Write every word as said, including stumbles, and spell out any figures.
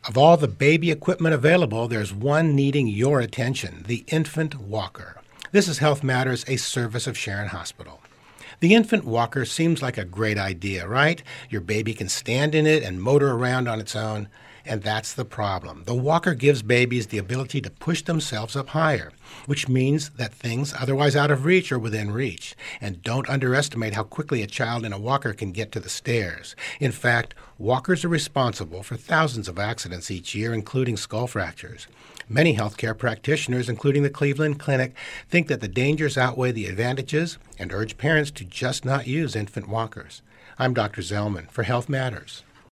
Of all the baby equipment available, there's one needing your attention, the infant walker. This is Health Matters, a service of Sharon Hospital. The infant walker seems like a great idea, right? Your baby can stand in it and motor around on its own. And that's the problem. The walker gives babies the ability to push themselves up higher, which means that things otherwise out of reach are within reach. And don't underestimate how quickly a child in a walker can get to the stairs. In fact, walkers are responsible for thousands of accidents each year, including skull fractures. Many healthcare practitioners, including the Cleveland Clinic, think that the dangers outweigh the advantages and urge parents to just not use infant walkers. I'm Doctor Zellman for Health Matters.